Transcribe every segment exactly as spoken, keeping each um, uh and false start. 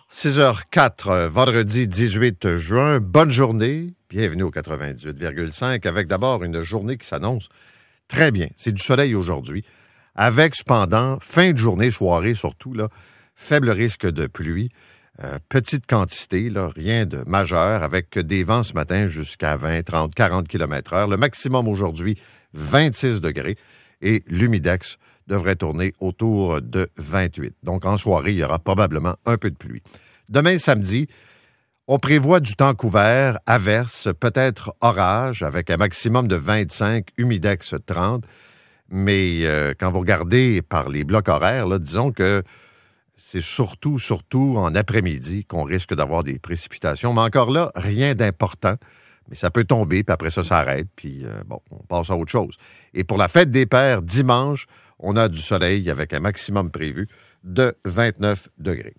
six heures quatre, vendredi dix-huit juin. Bonne journée. Bienvenue au quatre-vingt-dix-huit virgule cinq avec d'abord une journée qui s'annonce très bien. C'est du soleil aujourd'hui. Avec cependant, fin de journée, soirée surtout, là, faible risque de pluie. Euh, petite quantité, là, rien de majeur, avec des vents ce matin jusqu'à vingt, trente, quarante kilomètres heure. Le maximum aujourd'hui, vingt-six degrés. Et l'humidex devrait tourner autour de vingt-huit. Donc, en soirée, il y aura probablement un peu de pluie. Demain, samedi, on prévoit du temps couvert, averse, peut-être orage, avec un maximum de vingt-cinq, humidex trente. Mais euh, quand vous regardez par les blocs horaires, là, disons que c'est surtout, surtout en après-midi qu'on risque d'avoir des précipitations. Mais encore là, rien d'important. Mais ça peut tomber, puis après ça, ça arrête. Puis, euh, bon, on passe à autre chose. Et pour la fête des pères, dimanche, on a du soleil avec un maximum prévu de vingt-neuf degrés.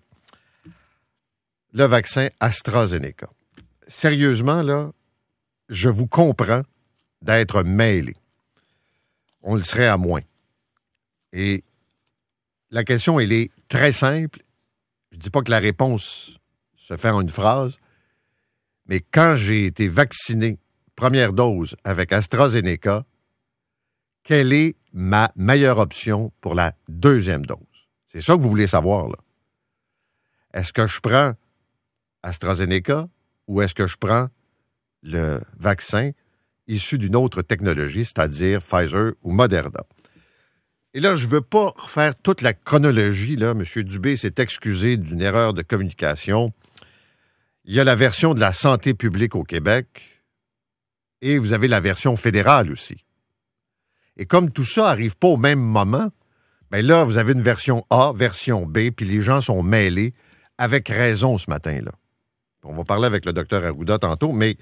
Le vaccin AstraZeneca. Sérieusement, là, je vous comprends d'être mêlé. On le serait à moins. Et la question, elle est très simple. Je ne dis pas que la réponse se fait en une phrase, mais quand j'ai été vacciné, première dose avec AstraZeneca, quelle est ma meilleure option pour la deuxième dose? C'est ça que vous voulez savoir, là. Est-ce que je prends AstraZeneca ou est-ce que je prends le vaccin issu d'une autre technologie, c'est-à-dire Pfizer ou Moderna? Et là, je ne veux pas refaire toute la chronologie, là. M. Dubé s'est excusé d'une erreur de communication. Il y a la version de la santé publique au Québec et vous avez la version fédérale aussi. Et comme tout ça n'arrive pas au même moment, bien là, vous avez une version A, version B, puis les gens sont mêlés avec raison ce matin-là. On va parler avec le docteur Arruda tantôt, mais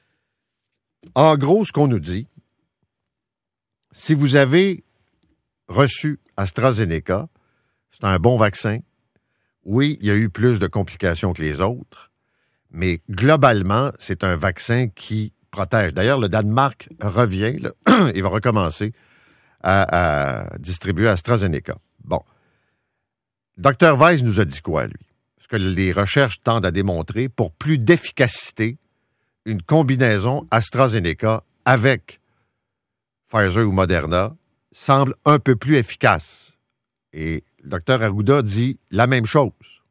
en gros, ce qu'on nous dit, si vous avez reçu AstraZeneca, c'est un bon vaccin. Oui, il y a eu plus de complications que les autres, mais globalement, c'est un vaccin qui protège. D'ailleurs, le Danemark revient, là, il va recommencer à, à distribuer AstraZeneca. Bon. docteur Weiss nous a dit quoi, lui? Ce que les recherches tendent à démontrer, pour plus d'efficacité, une combinaison AstraZeneca avec Pfizer ou Moderna semble un peu plus efficace. Et le docteur Arruda dit la même chose.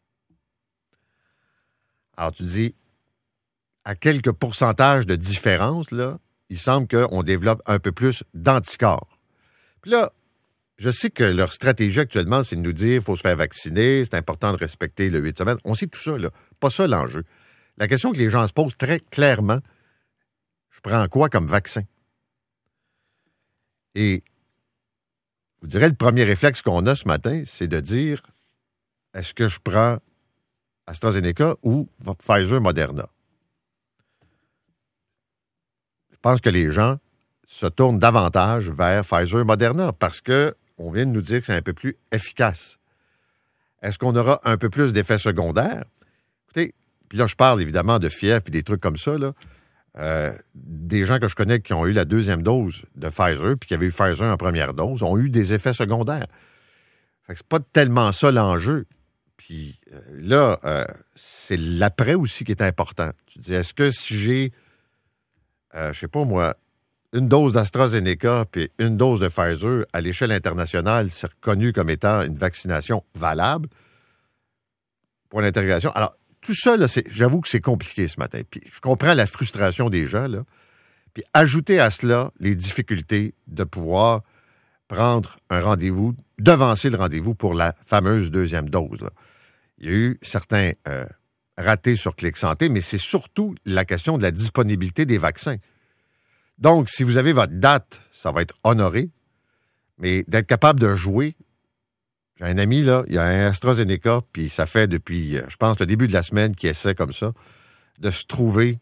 Alors, tu dis, à quelques pourcentages de différence, là, il semble qu'on développe un peu plus d'anticorps. Puis là, je sais que leur stratégie actuellement, c'est de nous dire qu'il faut se faire vacciner, c'est important de respecter le huit semaines. On sait tout ça, là. Pas ça l'enjeu. La question que les gens se posent très clairement, je prends quoi comme vaccin? Et je vous dirais, le premier réflexe qu'on a ce matin, c'est de dire, est-ce que je prends AstraZeneca ou Pfizer Moderna? Je pense que les gens se tournent davantage vers Pfizer Moderna parce qu'on vient de nous dire que c'est un peu plus efficace. Est-ce qu'on aura un peu plus d'effets secondaires? Écoutez, puis là, je parle évidemment de fièvre et des trucs comme ça, là. Euh, des gens que je connais qui ont eu la deuxième dose de Pfizer puis qui avaient eu Pfizer en première dose ont eu des effets secondaires. Fait que c'est pas tellement ça l'enjeu. Puis euh, là, euh, c'est l'après aussi qui est important. Tu dis, est-ce que si j'ai, euh, je sais pas moi, une dose d'AstraZeneca puis une dose de Pfizer, à l'échelle internationale, c'est reconnu comme étant une vaccination valable? Point d'interrogation. Alors, tout ça, là, c'est, j'avoue que c'est compliqué ce matin. Puis je comprends la frustration des gens, là. Puis ajouter à cela les difficultés de pouvoir prendre un rendez-vous, devancer le rendez-vous pour la fameuse deuxième dose, là. Il y a eu certains euh, ratés sur Clic Santé, mais c'est surtout la question de la disponibilité des vaccins. Donc, si vous avez votre date, ça va être honoré, mais d'être capable de jouer. J'ai un ami, là, il a un AstraZeneca, puis ça fait depuis, je pense, le début de la semaine qu'il essaie comme ça, de se trouver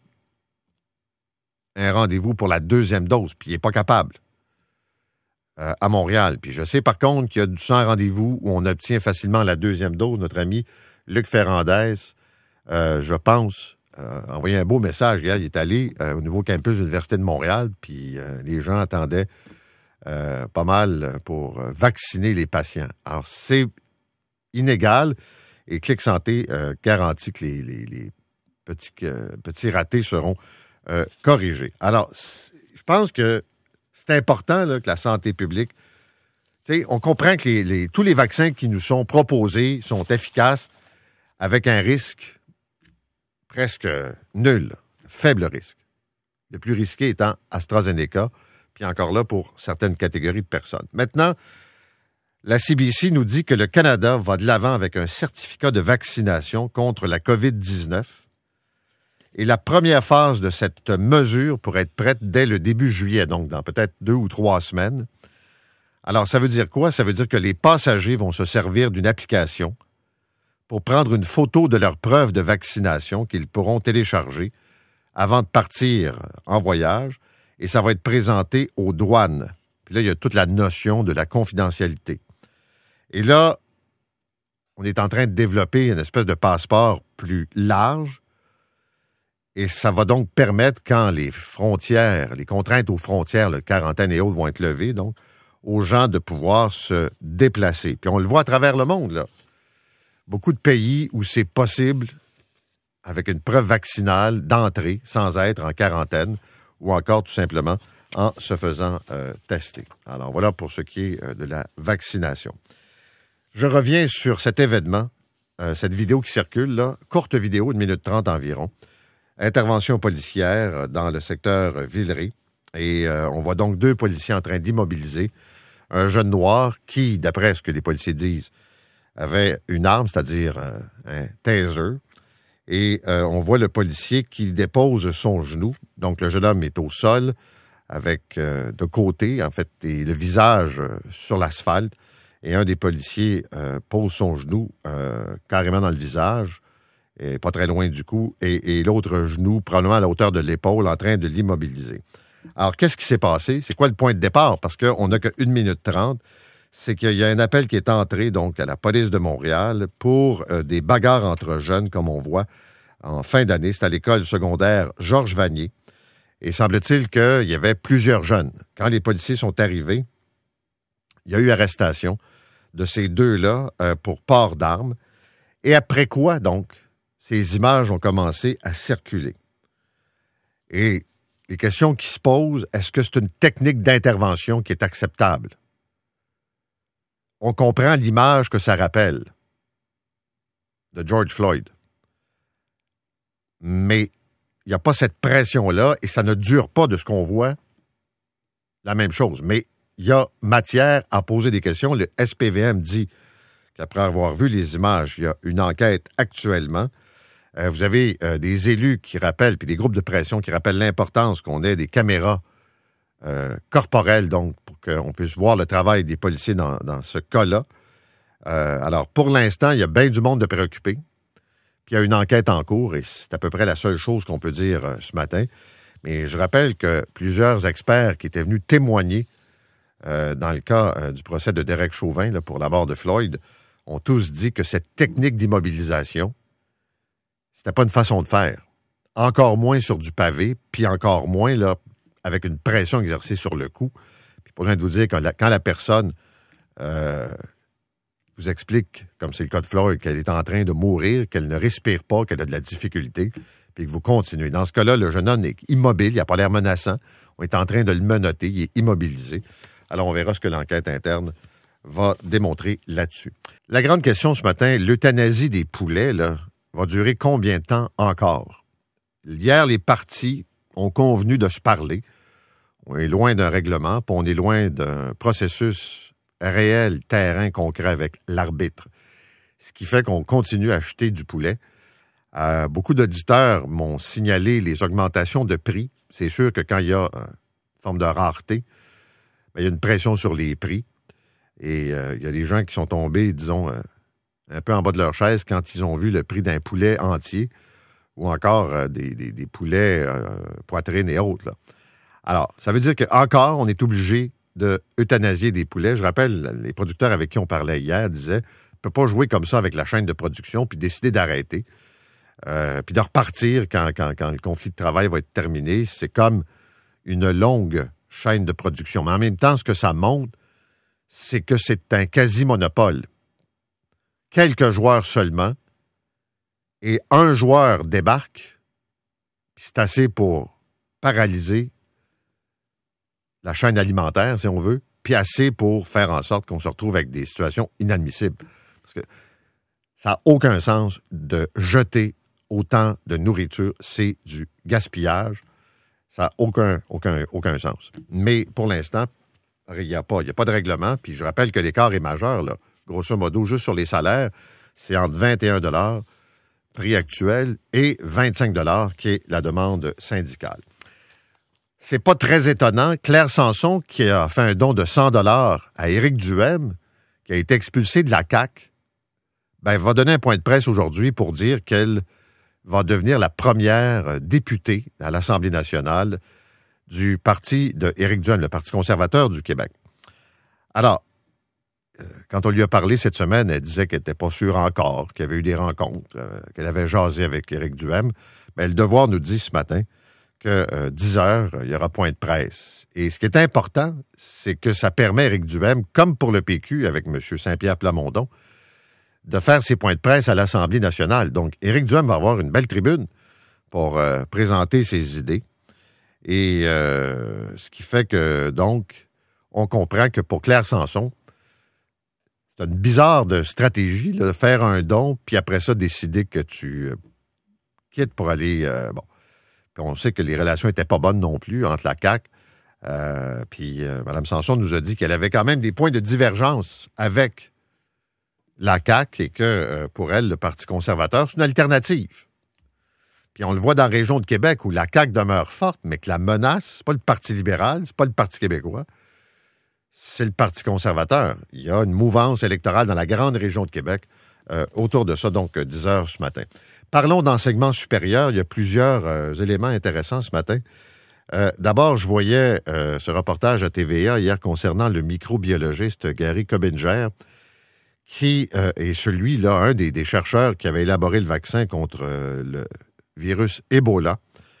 un rendez-vous pour la deuxième dose, puis il n'est pas capable euh, à Montréal. Puis je sais par contre qu'il y a du sans rendez-vous où on obtient facilement la deuxième dose. Notre ami Luc Ferrandez, euh, je pense, euh, a envoyé un beau message. Hier, il est allé euh, au nouveau campus de l'Université de Montréal, puis euh, les gens attendaient Euh, pas mal pour vacciner les patients. Alors, c'est inégal. Et Clic Santé euh, garantit que les, les, les petits, euh, petits ratés seront euh, corrigés. Alors, je pense que c'est important là, que la santé publique, tu sais, on comprend que les, les, tous les vaccins qui nous sont proposés sont efficaces avec un risque presque nul, faible risque. Le plus risqué étant AstraZeneca, puis encore là pour certaines catégories de personnes. Maintenant, la C B C nous dit que le Canada va de l'avant avec un certificat de vaccination contre la covid dix-neuf. Et la première phase de cette mesure pourrait être prête dès le début juillet, donc dans peut-être deux ou trois semaines. Alors, ça veut dire quoi? Ça veut dire que les passagers vont se servir d'une application pour prendre une photo de leur preuve de vaccination qu'ils pourront télécharger avant de partir en voyage, et ça va être présenté aux douanes. Puis là, il y a toute la notion de la confidentialité. Et là, on est en train de développer une espèce de passeport plus large, et ça va donc permettre, quand les frontières, les contraintes aux frontières, le quarantaine et autres vont être levées, donc, aux gens de pouvoir se déplacer. Puis on le voit à travers le monde, là. Beaucoup de pays où c'est possible, avec une preuve vaccinale, d'entrer sans être en quarantaine ou encore tout simplement en se faisant euh, tester. Alors voilà pour ce qui est euh, de la vaccination. Je reviens sur cet événement, euh, cette vidéo qui circule, là, courte vidéo, une minute trente environ. Intervention policière dans le secteur Villeray. Et euh, on voit donc deux policiers en train d'immobiliser un jeune noir qui, d'après ce que les policiers disent, avait une arme, c'est-à-dire euh, un taser. Et euh, on voit le policier qui dépose son genou. Donc, le jeune homme est au sol, avec euh, de côté, en fait, et le visage euh, sur l'asphalte. Et un des policiers euh, pose son genou euh, carrément dans le visage, et pas très loin du cou, et, et l'autre genou, probablement à la hauteur de l'épaule, en train de l'immobiliser. Alors, qu'est-ce qui s'est passé? C'est quoi le point de départ? Parce qu'on n'a qu'une minute trente. C'est qu'il y a un appel qui est entré donc à la police de Montréal pour euh, des bagarres entre jeunes, comme on voit en fin d'année. C'est à l'école secondaire Georges Vanier. Et semble-t-il qu'il y avait plusieurs jeunes. Quand les policiers sont arrivés, il y a eu arrestation de ces deux-là euh, pour port d'armes. Et après quoi, donc, ces images ont commencé à circuler. Et les questions qui se posent, est-ce que c'est une technique d'intervention qui est acceptable? On comprend l'image que ça rappelle de George Floyd. Mais il n'y a pas cette pression-là et ça ne dure pas de ce qu'on voit la même chose. Mais il y a matière à poser des questions. Le S P V M dit qu'après avoir vu les images, il y a une enquête actuellement. Euh, vous avez euh, des élus qui rappellent, puis des groupes de pression qui rappellent l'importance qu'on ait des caméras Euh, corporelle, donc, pour qu'on puisse voir le travail des policiers dans, dans ce cas-là. Euh, alors, pour l'instant, il y a bien du monde de préoccupé. Puis il y a une enquête en cours, et c'est à peu près la seule chose qu'on peut dire euh, ce matin. Mais je rappelle que plusieurs experts qui étaient venus témoigner euh, dans le cas euh, du procès de Derek Chauvin là, pour la mort de Floyd ont tous dit que cette technique d'immobilisation, c'était pas une façon de faire. Encore moins sur du pavé, puis encore moins là avec une pression exercée sur le cou. Puis pas besoin de vous dire, quand la, quand la personne euh, vous explique, comme c'est le cas de Floyd, qu'elle est en train de mourir, qu'elle ne respire pas, qu'elle a de la difficulté, puis que vous continuez. Dans ce cas-là, le jeune homme est immobile, il n'a pas l'air menaçant. On est en train de le menotter, il est immobilisé. Alors, on verra ce que l'enquête interne va démontrer là-dessus. La grande question ce matin, l'euthanasie des poulets, là, va durer combien de temps encore? Hier, les partis ont convenu de se parler. On est loin d'un règlement, puis on est loin d'un processus réel, terrain, concret avec l'arbitre. Ce qui fait qu'on continue à acheter du poulet. Euh, beaucoup d'auditeurs m'ont signalé les augmentations de prix. C'est sûr que quand il y a une forme de rareté, bien, il y a une pression sur les prix. Et euh, il y a des gens qui sont tombés, disons, euh, un peu en bas de leur chaise quand ils ont vu le prix d'un poulet entier ou encore euh, des, des, des poulets euh, poitrine et autres, là. Alors, ça veut dire qu'encore, on est obligé de euthanasier des poulets. Je rappelle, les producteurs avec qui on parlait hier disaient, on ne peut pas jouer comme ça avec la chaîne de production puis décider d'arrêter, euh, puis de repartir quand, quand, quand le conflit de travail va être terminé. C'est comme une longue chaîne de production. Mais en même temps, ce que ça montre, c'est que c'est un quasi-monopole. quelques joueurs seulement, et un joueur débarque, puis c'est assez pour paralyser la chaîne alimentaire, si on veut, puis assez pour faire en sorte qu'on se retrouve avec des situations inadmissibles. Parce que ça n'a aucun sens de jeter autant de nourriture. C'est du gaspillage. Ça n'a aucun, aucun, aucun sens. Mais pour l'instant, il n'y a pas, il n'y a pas de règlement. Puis je rappelle que l'écart est majeur, là. Grosso modo, juste sur les salaires, c'est entre vingt et un dollars prix actuel, et vingt-cinq dollars qui est la demande syndicale. C'est pas très étonnant. Claire Sanson, qui a fait un don de cent dollars à Éric Duhem, qui a été expulsé de la C A Q, ben, va donner un point de presse aujourd'hui pour dire qu'elle va devenir la première députée à l'Assemblée nationale du parti de Éric Duhem, le Parti conservateur du Québec. Alors, quand on lui a parlé cette semaine, elle disait qu'elle n'était pas sûre encore, qu'il y avait eu des rencontres, euh, qu'elle avait jasé avec Éric Duhem. Mais le Devoir nous dit ce matin que euh, dix heures, il y aura point de presse. Et ce qui est important, c'est que ça permet à Éric Duhem, comme pour le P Q avec M. Saint-Pierre Plamondon, de faire ses points de presse à l'Assemblée nationale. Donc, Éric Duhem va avoir une belle tribune pour euh, présenter ses idées. Et euh, ce qui fait que, donc, on comprend que pour Claire Sanson, c'est une bizarre de stratégie, là, de faire un don, puis après ça, décider que tu euh, quittes pour aller... Euh, bon. Puis on sait que les relations n'étaient pas bonnes non plus entre la C A Q. Euh, puis euh, Mme Sanson nous a dit qu'elle avait quand même des points de divergence avec la C A Q et que, euh, pour elle, le Parti conservateur, c'est une alternative. Puis on le voit dans la région de Québec où la C A Q demeure forte, mais que la menace, c'est pas le Parti libéral, c'est pas le Parti québécois, c'est le Parti conservateur. Il y a une mouvance électorale dans la grande région de Québec euh, autour de ça, donc dix heures ce matin. Parlons d'enseignement supérieur. Il y a plusieurs euh, éléments intéressants ce matin. Euh, d'abord, je voyais euh, ce reportage à T V A hier concernant le microbiologiste Gary Cobinger, qui euh, est celui-là, un des, des chercheurs qui avait élaboré le vaccin contre euh, le virus Ebola,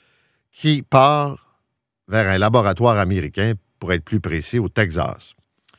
qui part vers un laboratoire américain, pour être plus précis, au Texas.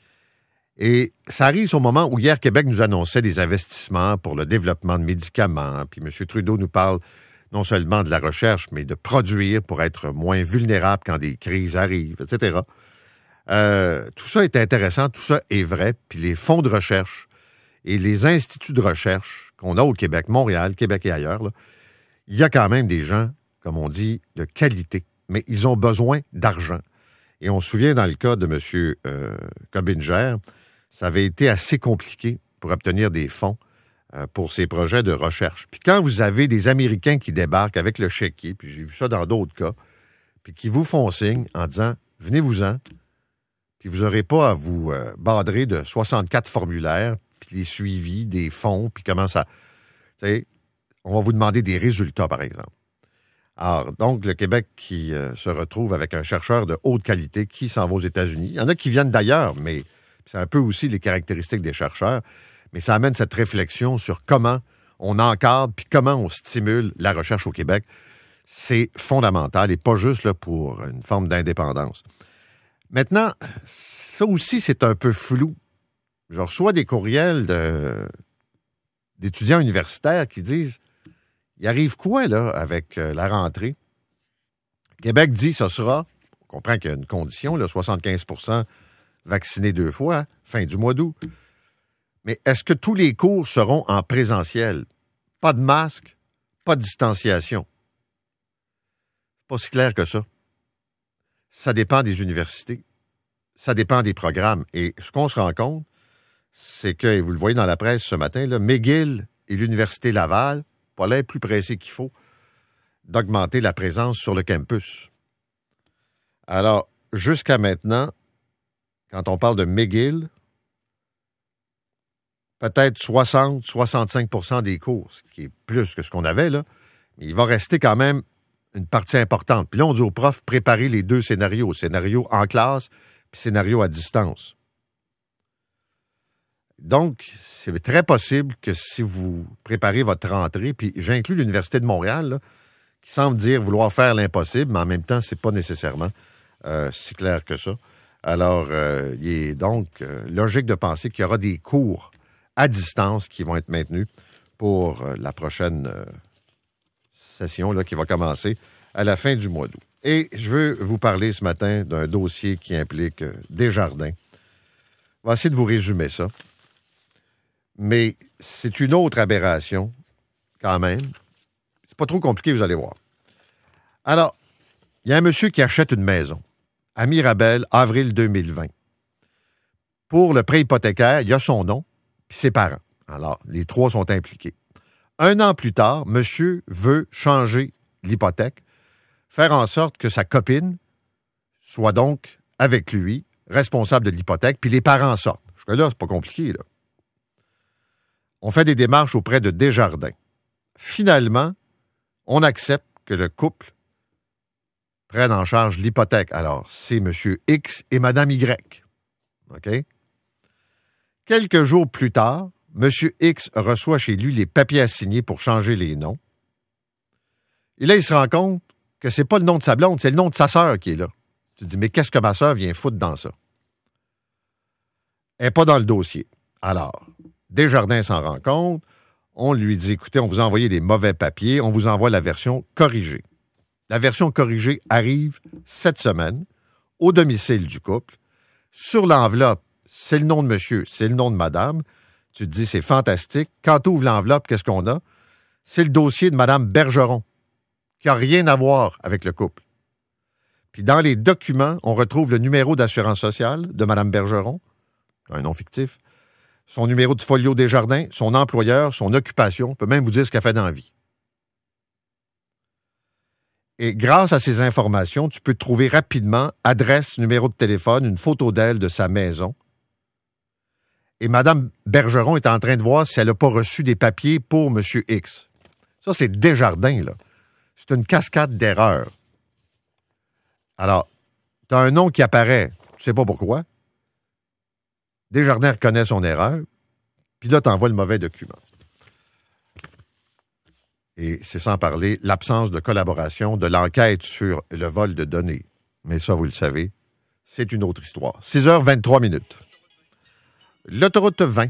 Et ça arrive au moment où hier, Québec nous annonçait des investissements pour le développement de médicaments, puis M. Trudeau nous parle non seulement de la recherche, mais de produire pour être moins vulnérable quand des crises arrivent, et cetera. Euh, tout ça est intéressant, tout ça est vrai, puis les fonds de recherche et les instituts de recherche qu'on a au Québec, Montréal, Québec et ailleurs, là, il y a quand même des gens, comme on dit, de qualité, mais ils ont besoin d'argent. Et on se souvient, dans le cas de M. Euh, Cobinger, ça avait été assez compliqué pour obtenir des fonds euh, pour ces projets de recherche. Puis quand vous avez des Américains qui débarquent avec le chéquier, puis j'ai vu ça dans d'autres cas, puis qui vous font signe en disant « venez-vous-en », puis vous n'aurez pas à vous euh, badrer de soixante-quatre formulaires, puis les suivis, des fonds, puis comment ça... Tu sais, on va vous demander des résultats, par exemple. Alors, donc, le Québec qui euh, se retrouve avec un chercheur de haute qualité qui s'en va aux États-Unis. Il y en a qui viennent d'ailleurs, mais c'est un peu aussi les caractéristiques des chercheurs. Mais ça amène cette réflexion sur comment on encadre puis comment on stimule la recherche au Québec. C'est fondamental et pas juste là, pour une forme d'indépendance. Maintenant, ça aussi, c'est un peu flou. Je reçois des courriels de, d'étudiants universitaires qui disent il arrive quoi, là, avec euh, la rentrée? Québec dit ce sera, on comprend qu'il y a une condition, là, soixante-quinze pour cent vaccinés deux fois, hein, fin du mois d'août. Mais est-ce que tous les cours seront en présentiel? Pas de masque, pas de distanciation. Pas si clair que ça. Ça dépend des universités. Ça dépend des programmes. Et ce qu'on se rend compte, c'est que, et vous le voyez dans la presse ce matin, là, McGill et l'Université Laval, pas l'air plus pressé qu'il faut d'augmenter la présence sur le campus. Alors, jusqu'à maintenant, quand on parle de McGill, peut-être soixante à soixante-cinq pour cent des cours, ce qui est plus que ce qu'on avait, là, mais il va rester quand même une partie importante. Puis là, on dit aux profs, préparez les deux scénarios, scénario en classe puis scénario à distance. Donc, c'est très possible que si vous préparez votre rentrée, puis j'inclus l'Université de Montréal, là, qui semble dire vouloir faire l'impossible, mais en même temps, c'est pas nécessairement euh, si clair que ça. Alors, euh, il est donc euh, logique de penser qu'il y aura des cours à distance qui vont être maintenus pour euh, la prochaine euh, session là, qui va commencer à la fin du mois d'août. Et je veux vous parler ce matin d'un dossier qui implique euh, Desjardins. On va essayer de vous résumer ça. Mais c'est une autre aberration, quand même. C'est pas trop compliqué, vous allez voir. Alors, il y a un monsieur qui achète une maison à Mirabel, avril deux mille vingt. Pour le prêt hypothécaire, il y a son nom puis ses parents. Alors, les trois sont impliqués. Un an plus tard, monsieur veut changer l'hypothèque, faire en sorte que sa copine soit donc avec lui, responsable de l'hypothèque, puis les parents sortent. Jusque-là, c'est pas compliqué, là. On fait des démarches auprès de Desjardins. Finalement, on accepte que le couple prenne en charge l'hypothèque. Alors, c'est M. X et Mme Y. OK? Quelques jours plus tard, M. X reçoit chez lui les papiers à signer pour changer les noms. Et là, il se rend compte que c'est pas le nom de sa blonde, c'est le nom de sa sœur qui est là. Tu te dis, mais qu'est-ce que ma sœur vient foutre dans ça? Elle n'est pas dans le dossier. Alors, Desjardins s'en rend compte. On lui dit, écoutez, on vous a envoyé des mauvais papiers, on vous envoie la version corrigée. La version corrigée arrive cette semaine au domicile du couple. Sur l'enveloppe, c'est le nom de monsieur, c'est le nom de madame. Tu te dis, c'est fantastique. Quand tu ouvres l'enveloppe, qu'est-ce qu'on a? C'est le dossier de Mme Bergeron, qui n'a rien à voir avec le couple. Puis dans les documents, on retrouve le numéro d'assurance sociale de Mme Bergeron, un nom fictif, son numéro de folio Desjardins, son employeur, son occupation, on peut même vous dire ce qu'elle fait dans la vie. Et grâce à ces informations, tu peux trouver rapidement adresse, numéro de téléphone, une photo d'elle, de sa maison. Et Mme Bergeron est en train de voir si elle n'a pas reçu des papiers pour M. X. Ça, c'est Desjardins, là. C'est une cascade d'erreurs. Alors, tu as un nom qui apparaît, tu ne sais pas pourquoi. Desjardins reconnaît son erreur, puis là, tu envoies le mauvais document. Et c'est sans parler l'absence de collaboration de l'enquête sur le vol de données. Mais ça, vous le savez, c'est une autre histoire. six heures vingt-trois minutes. L'autoroute vingt,